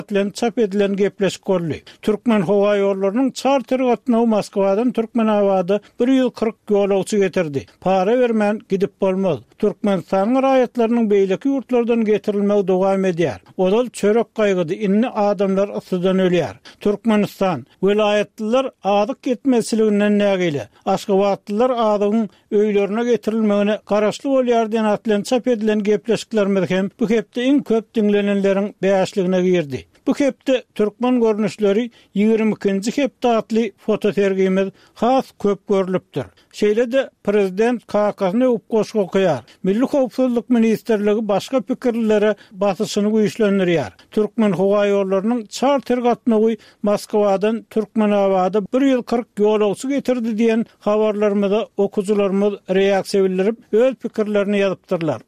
bilen çap edilen gepleşik görüldü. Türkmen hava yollarının charter gatnawy Moskwadan Türkmenabada 140 ýolagçy getirdi. Para bermän gidip bolmaz. Türkmenistan raýatlarynyň beýleki ýurtlardan getirilmegi dowam edýär. Odal çörek gaýgydy, inni adamlar ısydan ölýär. Türkmenistan vilayetliler adyk etmesiliginden nägile. Aşgabatlylar adygyň öýlerine getirilmegine garaşly bolýar diýen atlan çap edilen gepleşikler hem bu hepde iň köp dinlenenleriň beýaşligine girdi. Bu hepde Türkmen görnüşleri 22-nji hepde atly fototergimiz has köp görülüpdir. Şeýle-de prezident kakasyny upgoşuk okuyar. Milli howpsuzlyk ministerligi başga pikirlere basyşyny güýçlendirýär. Türkmen hava ýollarynyň charter gatnawy Moskwadan Türkmenabada 140 ýolagçy getirdi diýen habarlarymyza okujularymyz reaksiýa bildirip öz pikirlerini ýazypdyrlar.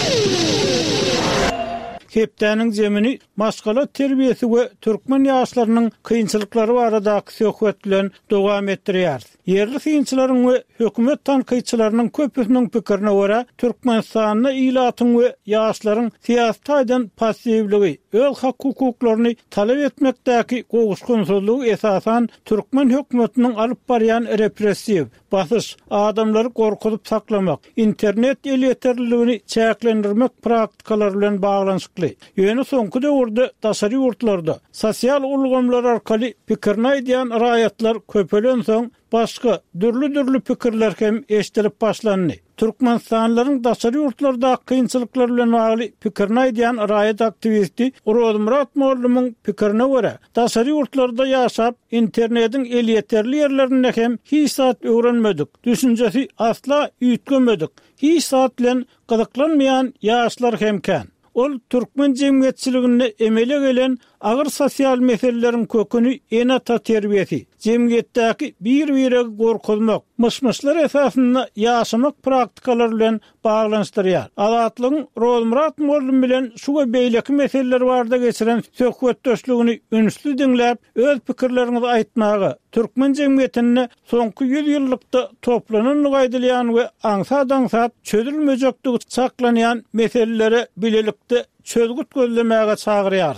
Hepdäniň zemini maşgala terbiyesi we türkmen ýaşlarynyň kynçylyklary baradaky söhbet bilen dowam etdirýär. Yerli kynçylaryň we hökümet tanqyçylarynyň köpüsiniň pikirine görä, Türkmenistanyň ilatyň we ýaşlaryň siýasatydan passivligi, öz hak hukuklaryny talap etmekdäki gowuşgunsyzlygy esasan türkmen hökümetiniň alyp barýan repressiw basyş, adamlary gorkutup saklamak, internet elýeterligini çäklendirmek praktikalary bilen baglanşykly. Ýöne soňky döwürde daşary ýurtlarda sosial ulgamlar arkaly pikirini aýdýan raýatlar köpelen soň başga dürli pikirler hem eşitilip başlandy. Türkmenistanlylaryň daşary ýurtlarda kynçylyklar bilen bagly pikirini aýdýan raýat aktivisti Urodum Ratmolumyň pikirine görä, daşary ýurtlarda ýaşap internetiň elýeterli ýerlerinde hem hiç saat öwrenmedik. Düşünjesi asla ýitgemedik. Hiç saat bilen gyzyklanmaýan ýaşlar hemken. Ol Türkmen jemgyýetçiligine emele gelen agyr sosial meseleleriň köküni enata terbiyesi, jemgyýetdäki bir-birege gorkulmak, myşmyşlar esasynda ýaşamak praktikalary bilen baglanşdyrýar. Azatlygyň Rozmurat Mollum bilen şu we beýleki meseleler barada geçiren söhbetdeşligini ünsli dinläp, öz pikirlerinizi aýtmagy, Türkmen jemgyýetine soňky 100 ýyllykda toplanan gaýdylýan we aňsat çözülmejekdigi saklanýan meselelere bilelikde çözgüt gözlemäge çagyrýar.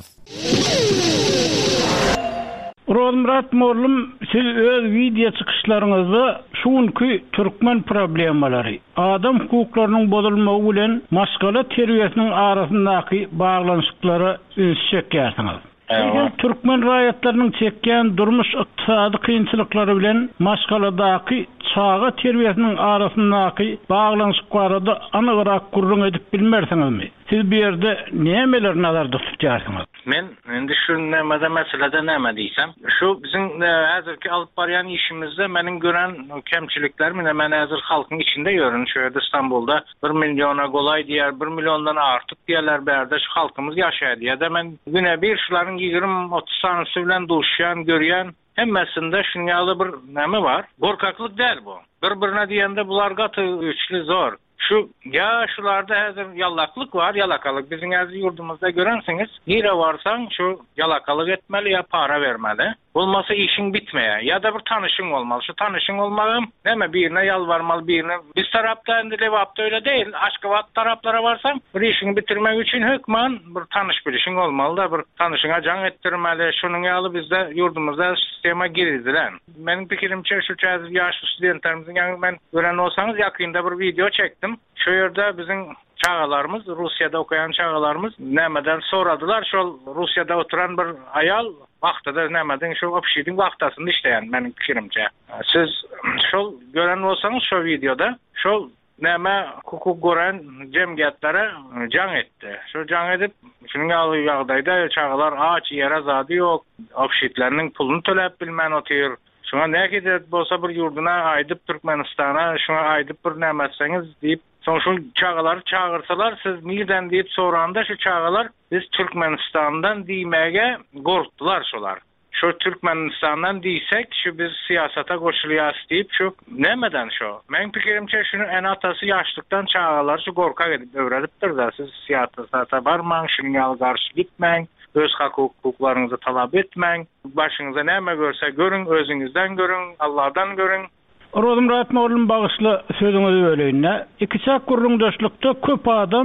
Rozmurat Mollum, siz öz video çykyşlaryňyzda şuňky türkmen problemalary, adam hukuklarynyň bozulmagy bilen maşgala terbiyesiniň arasyndaky baglanşyklary üns çekýärsiňiz. Türkmen raýatlarynyň çekýän durmuş ykdysady kynçylyklary bilen maşgaladaky çağa terbiyesiniň arasyndaky baglanşyk barada anygyrak gurrun edip bilmersiňizmi? Siz bir ýerde nämeler nazarda tutýarsyňyz? Men indi şu näme meselede näme diýsem, şu bizim häzirki alyp barýan işimizde meniň gören kemçilikler men häzir halkyň içinde ýörün. Şu ýerde İstanbulda 1 milyona golay diýer, 1 milyondan artyk diýerler bärde şu halkymız ýaşaýar. Ýa-da men güne bir şularyň 20-30 sanysy bilen duşýan, görýän hemmesinde şunyalı bir näme bar. Gorkaklyk däl bu. Bir-birine diýende bular gaty güçli zor. Şu ya şularda häzir yalaklyk var, yalakalyk. Bizim häzir ýurdumuzda görensiňiz, nire warsaň şu yalakalyk etmeli ya para bermeli. Olmasa işin bitmeýär. Ya da bir tanışyň bolmaly. Şu tanışyň bolmagym näme birine ýalbarmaly, birine. Biz tarapda endi lewapda öyle değil. Aşgabat taraplara warsaň, bir işini bitirmek üçin hökmen bir tanış bilişiň bolmaly da bir tanışyňa jaň etdirmeli. Şunuň ýaly bizde ýurdumuzda sistema girildiler. Meniň pikirimçe şu häzir ýaşly studentlerimiziň ýa men gören bolsaňyz ýakynda bir video çekdim. Şu ýerde bizim çağalarımız, Rusya'da okuyan çağalarımız nämeden soradılar. Şol Rusya'da oturan bir ayal wagtyda nämeden şu opşidin wagtasynda işleýän meniň pikirimçe. Siz şol gören bolsaňyz şu videoda şol näme hukuk gören jemgyýetlere jaň etdi. Şu jaň edip şunuň ýagdaýda çağalar aç ýere zady ýok, opşidleriň pulunu töläp bilmän otyr. Şuna näke bolsa bir ýurduna aýdyp Türkmenistana, şuna aýdyp bir näme etseňiz diýip soň şu çağalar çağırsalar, siz nirden diýip soranda şu çağalar biz Türkmenistandan diýmege gorkdular şolar. Şu Türkmenistandan diýsek, şu biz siyasata goşulýas diýip şu nämeden şu. Men pikirimçe şunu en atası ýaşlykdan çağalar şu gorkak edip öwredipdir da siz siyasata barmaň, şuňa garşy gitmeň. Öz hukuklaryňyzy talap etmeň. Başyňyza näme görse görüň, özüňizden görüň, Allahdan görüň. Rozmurat Mollum bagyşly sözüňizi böleýine. İki çak gurrundaşlykda köp adam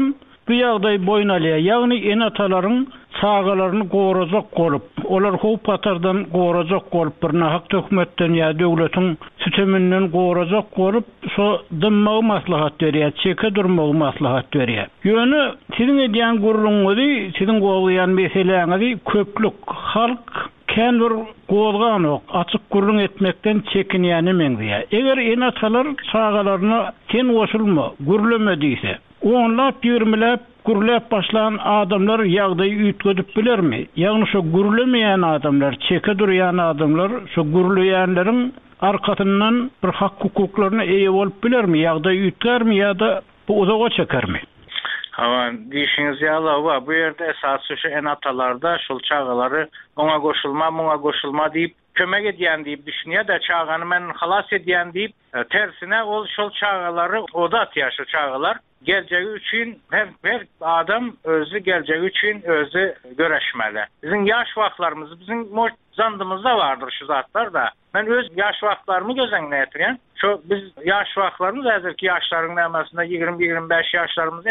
bu ýagdaý boýnaly, ýagny enatalaryň sagalaryny gorajak bolup, olar howp patardan gorajak bolup, bir nahak hökümetden ýa döwletiň sisteminden gorajak bolup, şo dymmagy maslahat berýär, çeke durmagy maslahat berýär. Ýöne siziň edýän gurulmagy, siziň gowlayan meseleňizi köplük halk kendir golgan ok, açyk gurulun etmekten çekinýäni meňdiýär. Eger enatalar sagalaryna sen goşulma, gurulmediyse, onlap ýürmelep gurulap başlayan adamlar ýagdaýy üýtgedip bilermi? Ýagny şo gurulmaýan adamlar, çeke durýan adamlar şo gurulaýanlaryň arkasından bir hak hukuklaryna eýe bolup bilermi? Ýagdaýy üýtgermi ýa-da bu uzaga çekermi? Ama dişiniz yağla var. Bu yerde esası şu enatalarda şol çağaları ona koşulma deyip kömek ediyen deyip düşünüyor da çağanı men halas ediyen deyip tersine ol şol çağaları oda atıyor şu çağalar. Geleceği için her adam özü geleceği için özü göreşmeli. Bizim yaş vaxtlarımız, bizim zandımızda vardır şu zatlar da. Ben öz yaş vaxtlarımı gözden getireyim. Şu biz yaş vaxtlarımız hazırki yaşların nəmasında 20-25 yaşlarımız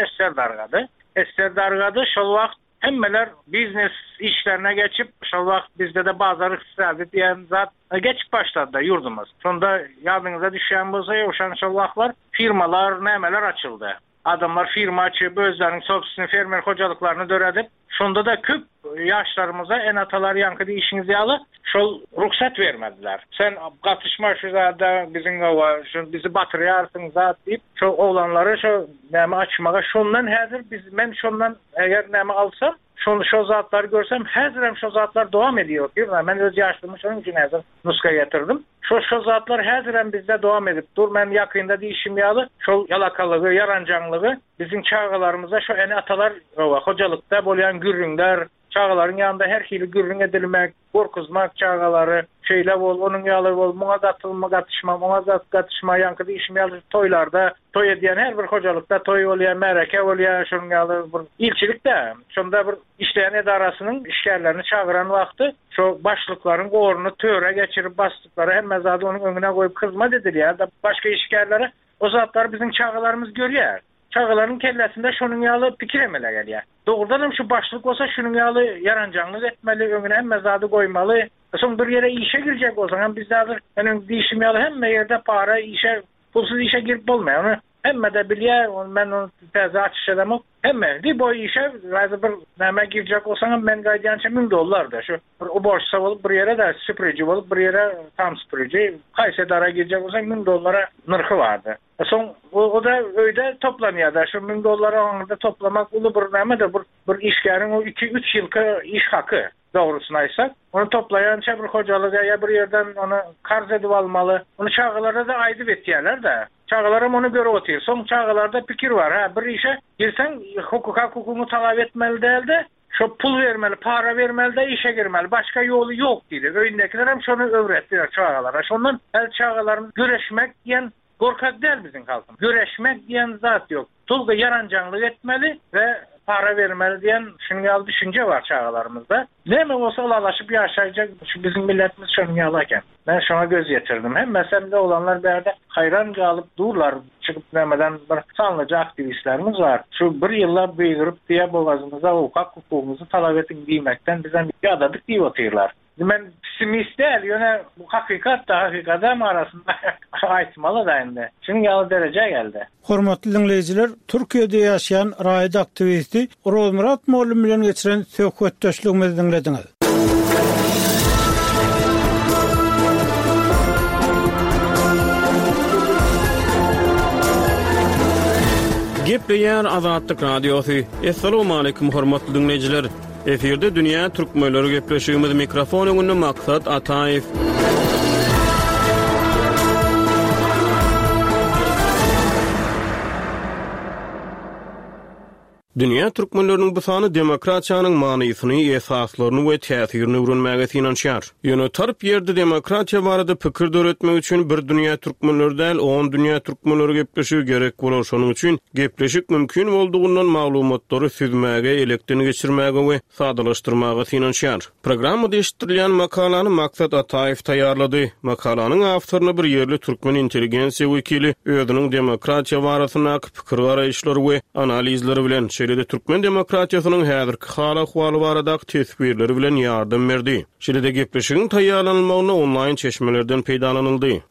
Ester dargadı. Şol vaxt hemmeler biznes işlerine geçip şol vaxt bizde de bazı iqtisadi diyen zat geçip başladı da yurdumuz. Sonda yadınıza düşen bolsa yoşan şol vaxtlar firmalar, nəmeler açıldı. Adamlar firma açıp özlerinin sopsisini fermer hocalıklarını döredip şunda da köp yaşlarımıza enatalar yankıda işinizi alı şol ruhsat vermediler. Sen katışma şu da bizim bizi batırıyarsın zat deyip şu oğlanları şu näme açmağa şondan hazır ben şondan eğer näme alsam şu zatları görsem hazırım şu zatlar devam ediyor. Ben öz yaşlımı şunun için hazır nuska getirdim. Şu zatlar hazırım bizde devam edip dur ben yakında değişim yalı şu yalakalığı, yarancanlığı bizim çağalarımıza şu enatalar hocalıkta bolyan gürrüngler çağaların yanında her hili gürrün edilmek, korkuzmak çağaları, şeyle bol, onun yalı bol, muğazatışma, yankıda işim yalı toylarda, toy ediyen her bir hocalıkta toy oluyor, mereke oluyor, şunun yalı ilçilikte. Şunda bir işleyen edarasının işgərlerini çağıran vakti, şu başlıkların gorunu töre geçirip bastıkları hem mezadı onun önüne koyup kızma dediliyor. Başka işgərleri o zatlar bizim çağalarımız görüyor. Çağaların kellesinde şunun yalı pikir emele geliyor. Doğrudan şu başlık olsa şunun yalı yarancanlık etmeli, önüne hem mezadı koymalı. Son bir yere işe girecek olsa hem bizde hazır değişim yalı hem yerde para işe, pulsuz işe girip olmuyor. Onu hem de biliyor, ben onu teze açış edemem. Hem de bu işe bir neme girecek olsan ben gaydiyança $1000 şu o borçsa olup bir yere de süpürücü olup bir yere tam süpürücü Kaysedara girecek olsan $1000 nırkı vardı. Son o da öyle toplanıyor da şu $1000 onda toplamak ulu bir neme de bir işgərin o 2-3 yılki iş hakkı doğrusundaysak onu toplayan bir hocalığa ya bir yerden onu karz edip almalı. Onu çağalara da aydı ettiyerler de. Çağalarım onu göre oturuyor. Son çağalarda fikir var. Bir işe girsen hukumu talep etmeli değil de şu pul vermeli, para vermeli de işe girmeli. Başka yolu yok dedi. Öyündekiler hem şunu öğrettiler çağalara. Şundan el çağalarımız güreşmek diyen korkak değil bizim halkım. Güreşmek diyen zat yok. Tulga yarancanlık etmeli ve para vermeli diyen şunyalı düşünce var çağalarımızda. Ne mi olsa olaşıp yaşayacak şu bizim milletimiz şunyalıken. Ben şuna göz getirdim. Hem mesemde olanlar bir yerde hayran kalıp dururlar. Çıkıp demeden bir sanlıca aktivistlerimiz var. Şu bir yıllar büyürüp diye boğazımıza hukukumuzu talep edin diymekten bizden bir adadık diye otuyorlar. Ben pesimist değil, yöne bu hakikat da hakikatem arasında aytmalı da indi. Şimdi yalı derece geldi. Hormatly dinleyijiler, Türkiýede ýaşaýan raýat aktivisti Rozmurat Mollum bilen geçiren söhbetdeşligimizi dinlediňiz. Gepleýär Azatlyk Radiosu. Assalamu alaykum hormatly dinleyijiler. Eferde dünýä türkmenleri gepleşigimiz mikrofon öňünde Maksat Ataýew. Dünýä türkmenleriniň bu sany demokratiýanyň manysyny, esaslaryny we täsirini öwrenmäge inançýar. Ýöne tarp ýerde demokratiýa barada pikir döretmek üçin bir dünýä türkmenleri däl, 10 dünýä türkmenleri gepleşigi gerek bolar. Şonuň üçin gepleşik mümkin boldugyny maglumatlary süzmäge, elekden geçirmäge we sadalaşdyrmaga inançýar. Programmada eşitilen makalany Maksat Ataýew taýýarlady. Makalanyň awtoryny bir ýerli türkmen intelligensiýa wekili özüniň demokratiýa barasyna pikir garaýşlary we analizleri bilen Şeýle-de türkmen demokratiýasynyň häzirki hal-ahwaly barada tesbirleri bilen ýardam berdi. Şeýle-de gepleşigiň taýýarlanmagyna onlaýn çeşmelerden peýdalanyldy.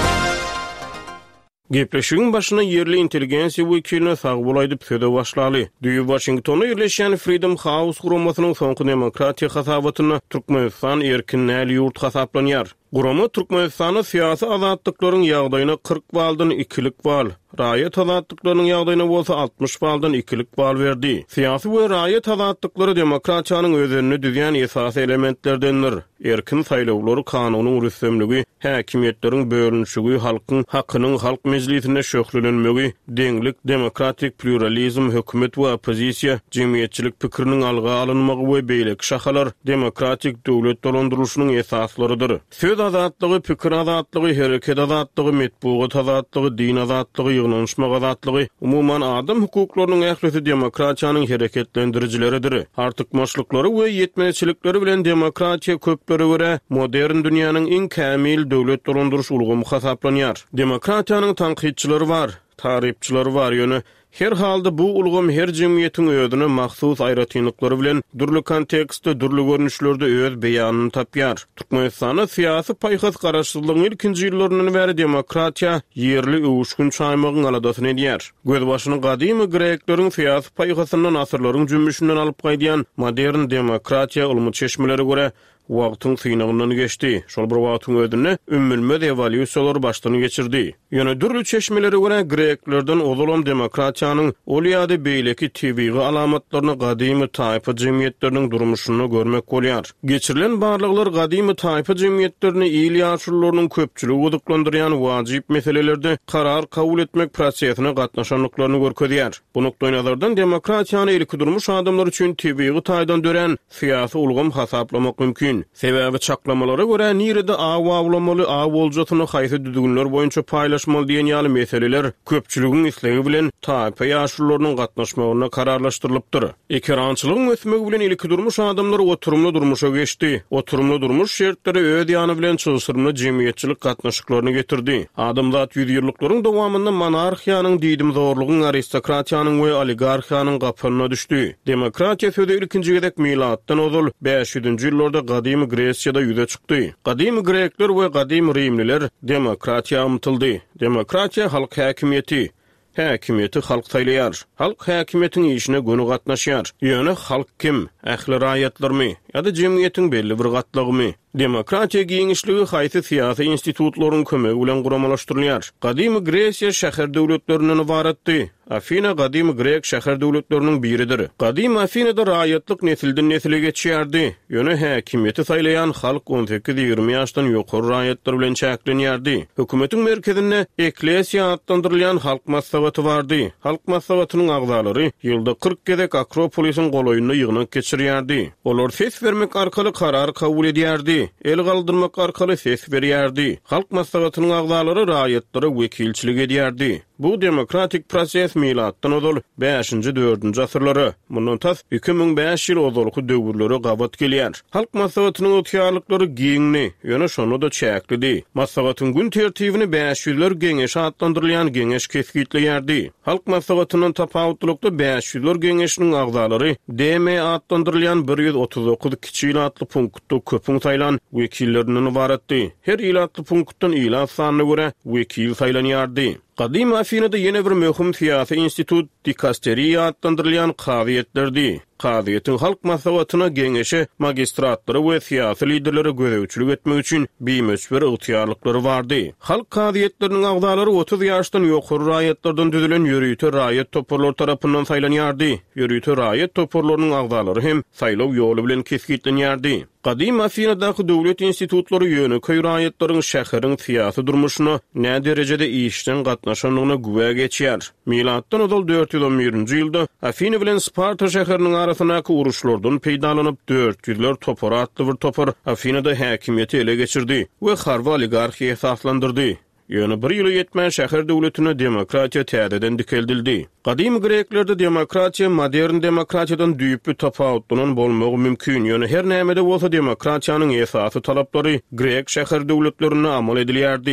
Gepleşigiň başyna yerli intelligensiýa wekiline sag bolaýdyp söze başlaly. Düýü Washington'a ýerleşen Freedom House guramasynyň soňky demokratiýa hasabatyny Türkmenistan erkin-näli ýurt hasaplanýar. Gurama Türkmenistany syýasy azatlyklaryň ýagdaýyna 40 baldan 2lik bal, raýat azatlyklarynyň ýagdaýyna bolsa 60 baldan 2lik bal berdi. Syýasy we raýat azatlykları demokratiýanyň özüni düzýän esasy elementlerdendir. Erkin saýlawlary, kanunyň rüstemligi, häkimetleriň bölünşigi, halkyň hakkynyň halk mejlisinde şöhlenmegi, deňlik, demokratik pluralizm, hökümet we opozisiýa, jemgyýetçilik pikiriniň alga alynmagy we beýleki şahalar demokratik döwlet dolandyrylşynyň esaslarydyr. Söz azatlygy, pikir azatlygy, hereket azatlygy, metbuat azatlygy, din azatlygy, ýygnanşmak azatlygy, umumyň adam hukuklarynyň ählisi demokratiýanyň hereketlendirijileridir. Artykmaçlyklary we ýetmeçilikleri bilen demokratiýa köplere görä modern dünýäniň iň kämil döwlet dolandyryş ulgumy hasaplanýar. Demokratiýanyň tanqidçilari bar, taripçilari bar ýöne her halda bu ulgum her jemgyýetiň özüne mahsus aýratynlyklary bilen durly kontekstde, durly görnüşlerde öz beýanyny tapýar. Türkmenistana syýasy paýhas garaşsyzlygyň ilkinji ýyllarynyň bäri demokratiýa ýerli öwüşgün çaýmagyň aladasyny edýär. Gözbaşyny gadymy grekleriň syýasy paýhasyndan asyrlaryň jümmüşinden alyp gaýdýan modern demokratiýa ulmy çeşmeleri görä wagtyň syňagynyň geçdi. Şol bir wagtyň ödüne ümmülmez evolýusiýalar başlany geçirdi. Ýöne durly çeşmeleri görä greklerden ozalan demokratiýanyň ol ýa-da beýleki tebigy alamatlaryny gadymy taýpa jemgyýetleriniň durmuşyny görmek bolýar. Geçirilen barlyklar gadymy taýpa jemgyýetlerini ýyl ýaşurlarynyň köpçüligi guduklandyrýan wajyp meselelerde karar kabul etmek prosesine gatnaşanlyklaryny görkezýär. Bu nokta nazardan demokratiýany ilki durmuş adamlar üçin tebigy taýdan dören syýasy ulgum hasaplamak mümkin. Sebäbi çaklamalara görä nirede awawlamaly awoljatyny haýsy düdügünler boýunça paýlaşmaly diýen ýaly meseleler köpçüligiň islegi bilen taýpa ýaşurlarynyň gatnaşmagyna kararlaşdyrylypdyr. Ekrançylygyň ösmegi bilen ilki durmuş adamlar oturumly durmuşa geçdi. Oturumly durmuş şertleri öz ýany bilen çylsyrmly jemgyýetçilik gatnaşyklaryny getirdi. Adamzat ýüzýürlükleriň dowamynda monarhiýanyň diýdim zorlugyň, aristokratiýanyň we oligarhiýanyň gapyna düşdi. Demokratiýa sözi ilkinji gedek milatdan ozul 500-nji ýyllarda Gadymy Gresiýada ýüze çykdy. Gadymy Grekler we gadymy Rimliler demokratiýa umtyldy. Demokratiýa halk häkimiýeti. Häkimiýeti halk taýlaýar. Halk häkimiýetiniň işine göni gatnaşýar. Ýöne halk kim? Ähli raýatlarmy? Ýa-da jemgyýetiň belli bir gatlagymy? Demokratiýa giňişligi haýsy syýasy institutlaryň kömegi bilen guramalaşdyrylýar. Gadymy Gresiýa şäher döwletlerinden ibaratdy. Afina gadymy Grek şäher döwletleriniň biridir. Gadymy Afinada raýatlyk nesilden nesile geçýärdi. Ýöne häkimiýeti saýlaýan halk 18-20 ýaşdan ýokary raýatlar bilen çäklenýärdi. Hökümetiň merkezinde eklesiýa adlandyrylýan halk maslahaty bardy. Halk maslahatynyň agzalary ýylda 40 gezek Akropolisiň goloýunyna ýygnak geçirýärdi. Olar ses bermek arkaly karar kabul edýärdi. El galdyrmak arkaly ses berýärdi. Halk maslahatynyň agzalary raýatlary wekilçilik edýärdi. Bu demokratik proses milatdan ozal 5-nji 4-nji asyrlary. Mundan tas 2005 ýyl ozalky döwürleri gabat gelýär. Halk maslahatynyň otýarlyklary giňni, ýöne şonu da çäklidi. Maslahatyň gün tertibini 500'ler geňeş adlandyrylýan geňeş kesgitleýärdi. Halk maslahatynyň tapawutlykda 500'ler geňeşiniň agzalary DM adlandyrylýan 139 kiçi ilatly punktda köpüň saýlan wekilleriniň ibaratdy. Her ilatly punktdan ilat sanyna görä wekil saýlanýardy. Gadymy Afinada ýene bir möhüm syýasy institut dikasteriýa adlandyrylýan kaziýetlerdi. Kaziýetiň halk maslahatyna geňeşe magistratlary we syýasy liderleri gözewçilik etmek üçin bimeçber ygtyýarlyklary bardy. Halk kaziýetleriniň agzalary 30 ýaşdan ýokary raýatlardan düzülen ýörüýte raýat toporlary tarapyndan saýlanýardy. Ýörüýte raýat toporlarynyň agzalary hem saýlaw ýoly bilen kesgitlenýärdi. Gadymy Afinadaky döwlet institutlary ýöne köý raýatlaryň şäheriň syýasy durmuşyna nä derejede işden gatnaşanlygyna güwe geçýär. Milatdan ozal 411-nji ýylda Afina bilen Sparta şäheriniň arasynaky uruşlardan peýdalanyp 400'ler topor atly bir topor Afinada häkimiýeti ele geçirdi we harby oligarhiýa esaslandyrdy. Ýöne bir ýyl ýetmän şäher döwletine demokratiýa täzeden dikeldildi. Gadymy Greklerde demokratiýa modern demokratiýadan düýüp bir tapawutlanan bolmagy mümkin. Ýöne her nämede bolsa demokratiýanyň esasy talaplary Grek şäher döwletlerine amal edilýärdi.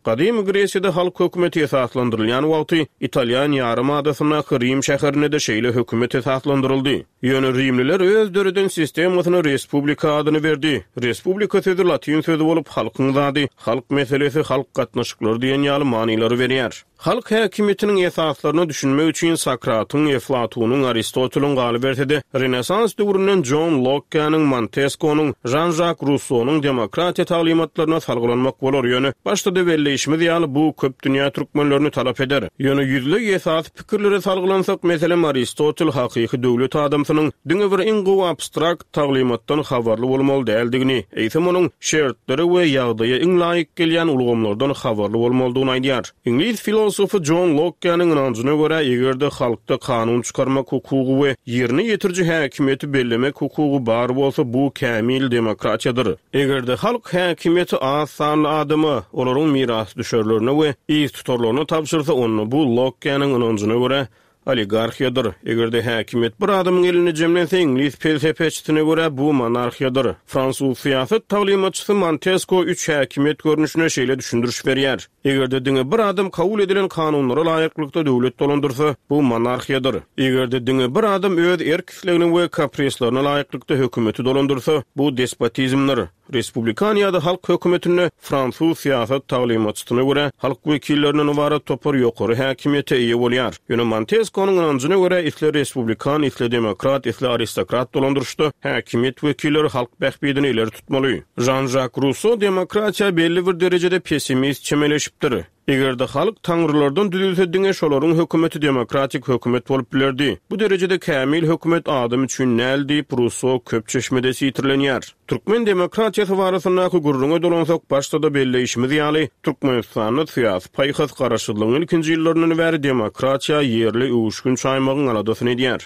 Qadim Gresiyada halk hökümeti esaslandyrylýan wagty İtalyan yarymadasyna Rim şäherine de şeýle hökümet esaslandyryldy. Ýöne Rimliler öz döreden sistemasyna respublika adyny berdi. Respublika sözi latin sözi bolup halkyň zady, halk meselesi, halk gatnaşyklary diýen ýaly manylary berýär. Halk häkimetiniň esaslaryny düşünmek üçin Sokratyň, Eflatynyň, Aristotelň galy berdi. Renesans döwründen John Locke'nyň, Montesquieu'nyň, Jean-Jacques Rousseau'nyň demokratiýa taglymatlaryna salgylanmak bolar. Ýöne başda belleşmez ýaly bu köp dünýä türkmenlerini talap eder. Ýöne ýüzlük esas pikirlere salgylansak, meselem Aristotel hakyky döwlet adamsynyň diňe bir iň gowy abstrakt taglymatdan habarly bolmaly däldigini, eýsem onuň şertleri we ýagdaýa iň laýyk gelýän ulgamlardan habarly bolmalydygyny aýdýar. İngiliz filosofu John Locke'nyň anancına görä, egerde halkda kanun çykarmak hukugy we ýerine ýetirji häkimeti bellemek hukugy bar bolsa, bu kämil demokratiýadyr. Egerde halk häkimeti az sanly adamy olaryň miras düşerlerine we iýiz tutarlaryna tapşyrsa, onu bu Locke'nyň anancına görä oligarxiyadyr. Egerde häkimet bir adamyň elini jemlense, İngiliz felsefeçisine görä bu monarxiyadyr. Fransuz siýasat taglymatçysy Montesquieu üç häkimet görnüşine şeýle düşündiriş berýär. Egerde diňe bir adam kabul edilen kanunlara laýyklykda döwlet dolandyrsa, bu monarxiyadyr. Egerde diňe bir adam öz erkisligini we kaprislaryna laýyklykda hökümeti dolandyrsa, bu despotizmdir. Respublikaniyada halk hökümetine Fransuz siýasat taglymatçysyna görä halk wekilleriniň ibaret topar ýokary häkimete eýe bolýar. Ýöne Montesquieu'nyň anancına görä isle respublikan, isle demokrat, isle aristokrat dolandyrşdy. Häkimet wekilleri halk bähbidini ileri tutmaly. Jean-Jacques Rousseau demokratiýa belli bir derejede pessimist çemeleşipdir. Egerde halk taňrylardan düzülse diňe şolaryň hökümeti demokratik hökümet bolup bilerdi. Bu derejede kämil hökümet adam üçin näl diýip Rousseau köp çeşmede sitirlenýär. Türkmen demokratiýasy barasyna gurrunga dolansak, başda da belleşmez ýaly Türkmenistanyň syýasy paýhas garaşylygynyň ikinji ýyllarynyň bäri demokratiýa ýerli uwuşgun çaýmagyň aladasyny edýär.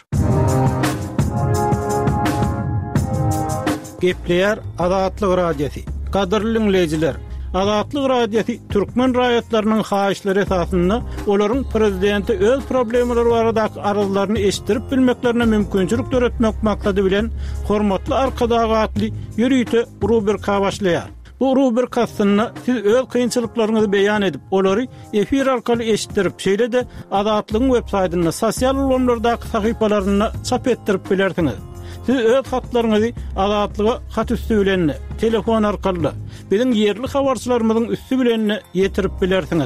Gepleýär Azatlyk radiosi. Gadyrly dinleýijiler, Azatlyk radiosi türkmen raýatlarynyň haýyşlary esasynda olaryň prezidenti öz problemleri baradaky arazylaryny eşitdirip bilmeklerine mümkinçilik töretmek maksady bilen hormatly arkadagy atly ýürüýte rubrika başlaýar. Bu rubrikasyny siz öz kynçylyklaryňyzy beýan edip, olary efir arkaly eşitdirip, şeýle de Azatlygyň web-saýtyna, sosial ulamlardaky sahypalaryna çap etdirip bilersiňiz. Siz öz hatlaryňyzy Azatlyga hat üstü bilen, telefon arkaly biziň ýerli habarçylarymyzyň üstü bilen ýetirip bilersiňiz.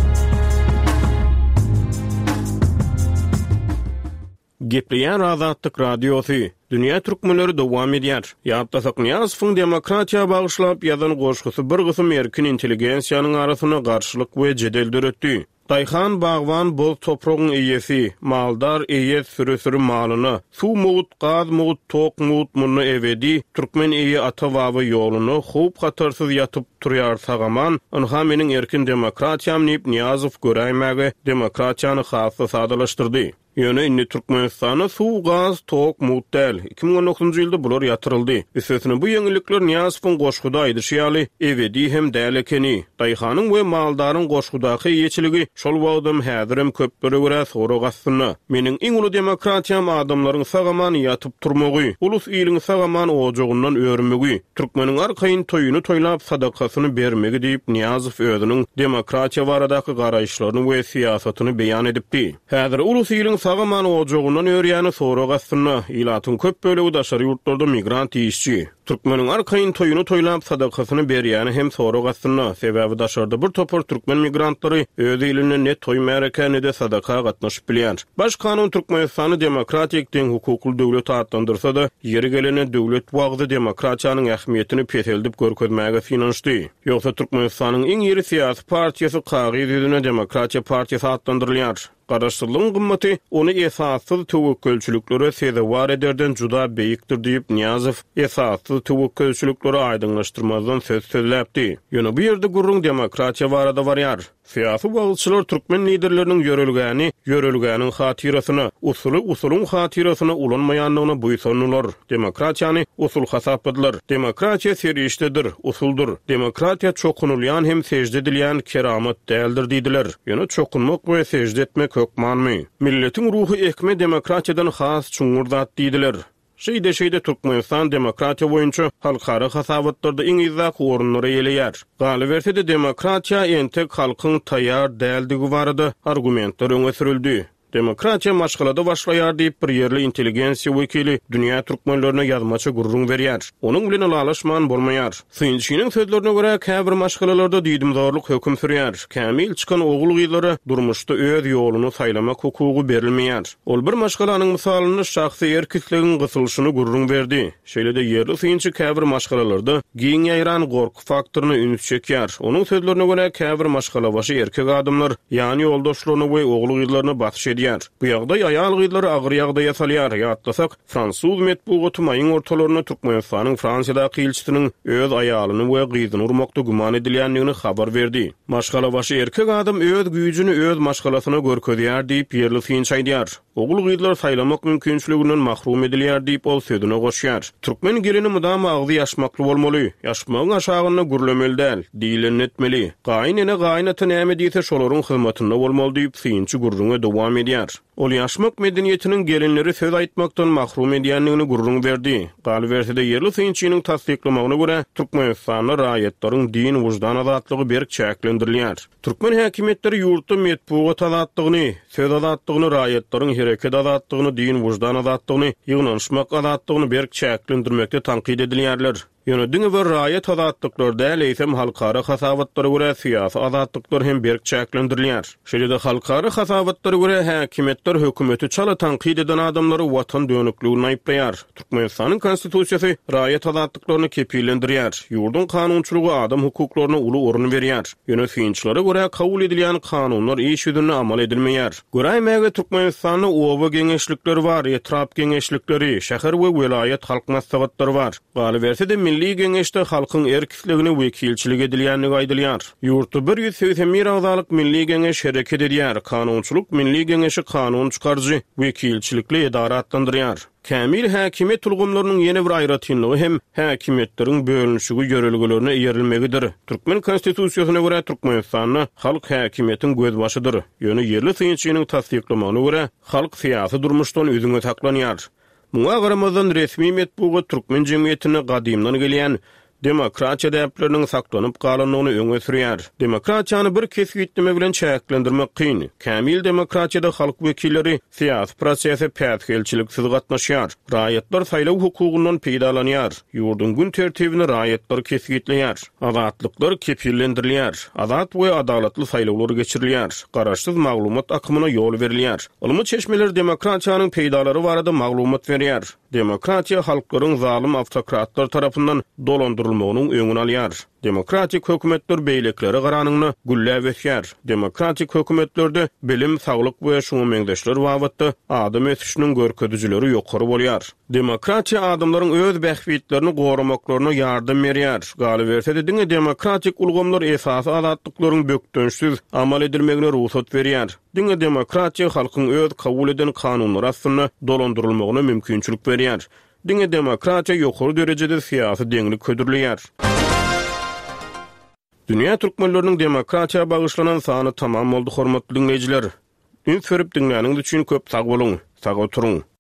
Gepleýär Azatlyk radiosi. Dünýä türkmenleri dowam edýär. Ýatdasak Niýazowyň demokratiýa bagyşlap ýazan goşgusy bir gysym erkin intelligensiýanyň arasyna garşylyk we jedel döretdi. Dayhan bagwan bol topragyň eýesi, maldar eýet sürüsüri malyny, su mut, gaz mut, tok mut muny ebedi, türkmen eýe ata baba ýoluny hup hatarsyz ýatyp turýar sagaman, onha meniň erkin demokratiýam diýip Niýazow göräýmäge demokratiýany hasy sadalaşdyrdy. Ýöne inni Türkmenistana su, gaz, tok, mut däl. 2019-njy ýylda bular ýatyryldy. Üstüne bu ýeňilikler Niýazowyň goşguda aýdyşy ýaly ebedi hem däl ekeni. Daýhanyň we maldaryň goşgudaky ýeçiligi şol wagtym häzirim köpleri görä sonra gasyny. Meniň iň uly demokratiýam adamlaryň sagaman ýatyp turmagy, ulus ýylyň sagaman ojagyndan örmegi, türkmeniň arkaýyn toýuny toýlap sadakasyny bermegi diýip Niýazow özüniň demokratiýa baradaky garaýşlaryny we siýasatyny beýan edipdi. Häzir ulus ýylyň sagaman ojagyndan örýäni sonra gasyny, ilatyň köp bölegi daşary ýurtlarda migrant işçi. Türkmeniň arkaýyn toýuny toýlap sadakasyny berýäni hem sonra gasyny, sebäbi daşarda bir topar türkmen migrantlary öz ýylyny net toý märekeni de sadaka gatnaşyp bilýär. Baş kanun Türkmenistany demokratik deň hukukly döwlet adlandyrsa da, ýeri gelene döwlet wagty demokratiýanyň ähmiýetini peteldip görkezmäge finanşdy. Ýogsa Türkmenistanyň iň ýeri siýasy partiýasy Kagy ýüzüne Demokratiýa partiýasy adlandyrylýar. Garaşsylygyň gymmaty ony esassız töwekkülçüliklere sezewar ederden juda beýikdir diýip Niýazow esassız töwekkülçüliklere aýdyňlaşdyrmazdan söz sözläpdi. Ýöne bu ýerde gurrun demokratiýa barada barýar. Siýasy bagçylar türkmen liderleriniň ýörelgäniň hatyrasyna, usulyň hatyrasyna ulanmaýanlygyna buýsanýarlar. Demokratiýany usul hasap edilýär. Demokratiýa serişdedir, usuldur. Demokratiýa çokunulýan hem sejde edilýän keramat däldir diýdiler. Ýöne çokunmak we sejde etmek hökmanmy. Milletiň ruhy ekme demokratiýadan has çuňur zat diýdiler. Şeýde Türkmenistan demokratiýa boýunça halkara hasabatlarda iň izak orunlara ýeleýär. Galy berse de demokratiýa entek halkyň taýýar däldigi barada argumentler öňe sürildi. Demokratiýa maşgalada başlaýar diýip bir ýerli intelligensiýa wekili dünýä türkmenlerine ýazmaça gurrun berýär. Onuň bilen alaşman bolmaýar. Synçynyň sözlerine görä käbir maşgalalarda diýdimdorlyk hökm sürýär. Kämil çykan ogul gyzlara durmuşda öz ýoluny saýlamak hukugy berilmeýär. Ol bir maşgalanyň misalyny şahsy erkekligiň gysylyşyny gurrun berdi. Şeýle-de ýerli synçy käbir maşgalalarda giň ýaýran gorky faktoryny üns çekýär. Onuň sözlerine görä käbir maşgala başy erkek adamlar ýani ýoldaşlaryny we ogul gyzlaryny batış edýär. Bu ýagdaý aýal gyzlary agyr ýagdaý ýasalýar. Ýatlasak, Fransuz metbugaty maýyň ortalaryna Türkmenistanyň Fransýadaky elçisiniň öz aýalyny we gyzyny urmakda guman edilýändigini habar berdi. Maşgala başy erkek adam öz güýjüni öz maşgalasyna görkezýär diýip ýerli synç aýdýar. Ogul gyzlar saýlamak mümkinçiliginden mahrum edilýär diýip ol sözüne goşýar. Türkmen gelini mudam agzy ýaşmakly bolmaly. Ýaşmagyň aşagyna gürlemeli däl, diýilen etmeli. Gaýnyna gaýnaty näme diýse şolaryň hyzmatynda bolmaly diýip synçy gurruna dowam edýär. Ol ýaşmak medeniýetiniň gelinleri söz aýtmakdan mahrum edýändigini gurrun berdi. Galy berse de ýerli synçynyň tasdiklamagyna görä Türkmenistanda raýatlaryň din wujdan azatlygy berk çäklendirilýär. Türkmen häkimetleri ýurtda metbugat azatlygyny, söz azatlygyny, raýatlaryň hereket azatlygyny, din wujdan azatlygyny, ýygnanyşmak azatlygyny berk çäklendirmekde tanqid edilýärler. Ýönedigini we raýat azatlyklar däl eýsem halkara hasabatlara görä syýasy azatlyklar hem berk çäklendirilýär. Şeýle-de halkara hasabatlara görä häkimetler hökümeti çala tanqid eden adamlary watan dönükligini aýplaýar. Türkmenistanyň konstitusiýasy raýat azatlyklaryny kepillendirýär. Ýurdun kanunçylygy adam hukuklaryna uly orun berýär. Ýönetimçilere görä kabul edilýän kanunlar iş ýüzünde amal edilmeýär. Göräýmäge Türkmenistanyň oba geňeşlikleri bar, etrap geňeşlikleri, şäher we welayet halk maslahatlary bar. Galy berse de Milli Geňeşde halkyň erkekligini wekilçilik edilýändigi aýdylýar. Ýurtda 181 agzalyk Milli Geňeş hereket edýär. Kanunçylyk Milli Geňeşi kanun çykarjy wekilçilikli edara adlandyrýar. Kämil häkimet tulgumlarynyň ýene bir aýratynlygy hem häkimetleriň bölünşigi görelgelerine ýerilmegidir. Türkmen konstitusiýasyna görä Türkmenistanyň halk häkimetiň gözbaşydyr. Ýöne ýerli synçynyň tasdiklamagyna görä halk syýasy durmuşdan özüňe saklanýar. Muňa garamazdan resmi metbugat Türkmen jemgyýetine gadymdan gelýän demokratiýa däpleriniň saklanyp galanlygyny öňe sürýär. Demokratiýany bir kesgitme bilen çäklendirmek kyn. Kämil demokratiýada halk wekilleri syýasy prosesde pätgelçiliksiz gatnaşýar. Raýatlar saýlaw hukugundan peýdalanýar. Ýurdun gün tertibini raýatlar kesgitleýär. Azatlyklar kepillendirilýär. Azat we adalatly saýlawlar geçirilýär. Garaşsyz maglumat akymyna ýol berilýär. Ulmy çeşmeler demokratiýanyň peýdalary barada maglumat berýär. Demokratiýa halklaryň zalim awtokratlar tarapyndan dolandyrylmagynyň öňüni alýar. Demokratik hökümetler beýlekleri garanyny gülläp etýär. Demokratik hökümetlerde bilim, saglyk we şuňa meňdeşler wagtda adam ötüşiniň görkezüjileri ýokary bolýar. Demokratiýa adamlaryň öz bähwitlerini goramaklaryna ýardym berýär. Galy berse de diňe demokratik ulgamlar esasy azatlyklaryň bökdönşsiz amal edilmegine ruhsat berýär. Diňe demokratiýa halkyň öz kabul eden kanunlary aslynda dolandyrylmagyna mümkinçilik berýär. Diňe demokratiýa ýokary derejede syýasy deňlik ködürleýär. Dünýä türkmenleriniň demokratiýa bagyşlanan sany tamam boldy, hormatly dinleýijiler. Ün förüp dinläniňiz üçin köp sag boluň. Sag oturuň.